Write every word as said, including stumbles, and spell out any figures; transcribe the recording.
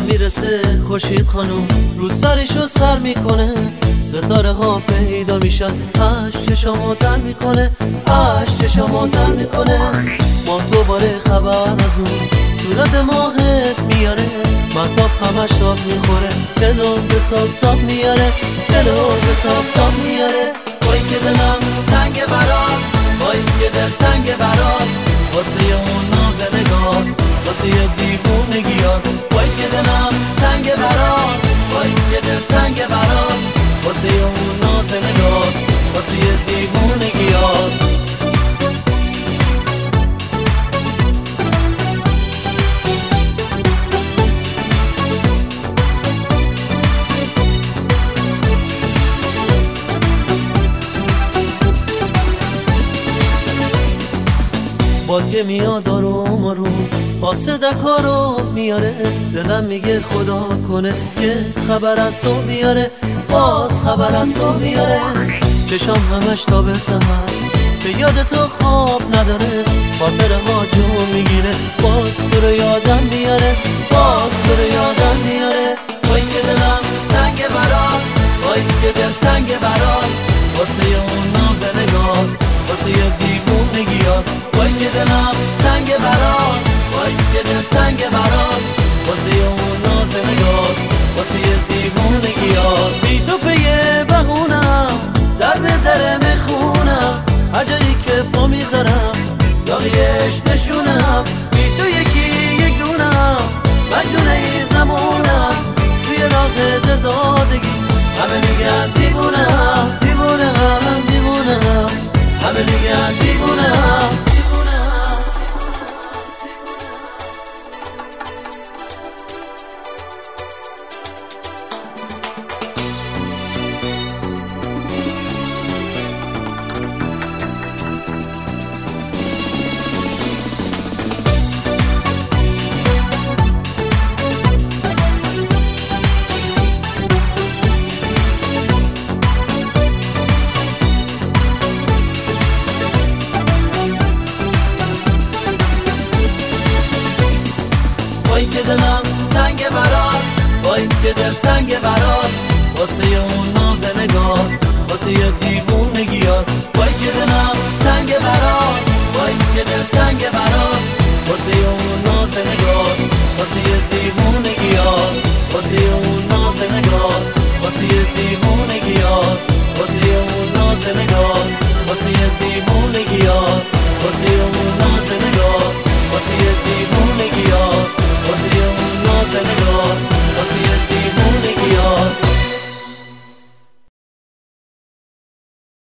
میرسه خورشید خانوم رو سرشو سر میکنه، ستاره ها پیدا میشن، اش چشامو تر میکنه، اش چشامو تر میکنه. ما دوباره خبر از اون صورت ماهت میاره، مطاب همش تاب میخوره، دلو به تاب تاب میاره، دلو به تاب تاب میاره. وای که دلم تنگ برات، وای که دل تنگ برات، واسه اون ناز نگاه، واسه یه دیوونگیات. وای که دلم تنگ برات، وای که دل تنگ برات، واسه اون ناز نگاه، واسه یه دیوونگیات. باد که میاد آروم آروم قاصدکا رو میاره، دلم میگه خدا کنه یه خبر از تو بیاره، باز خبر از تو بیاره. چشام همش تا به سحر به یاد تو خواب نداره، خاطره ها جو میگیره، باز تو رو یادم میاره، باز تو رو یادم میاره. وای که دلم تنگ برات، وای که دل تنگ برات، واسه اون ناز نگاه، واسه یه دیوونگیات. وای که دلم تنگ برات، وای که دل تنگ برات، واسه اون ناز نگاه، واسه یه دیوونگیات. بی تو پیه بهونم در به در میخونم، عجایی که پا میذارم داغیش نشونم. بی تو یکی یک دونم مجنونه ای زمونم، توی راه دل دادگی همه میگن دیوونم، دیوونم، دیوونم، همه میگن دیوونم.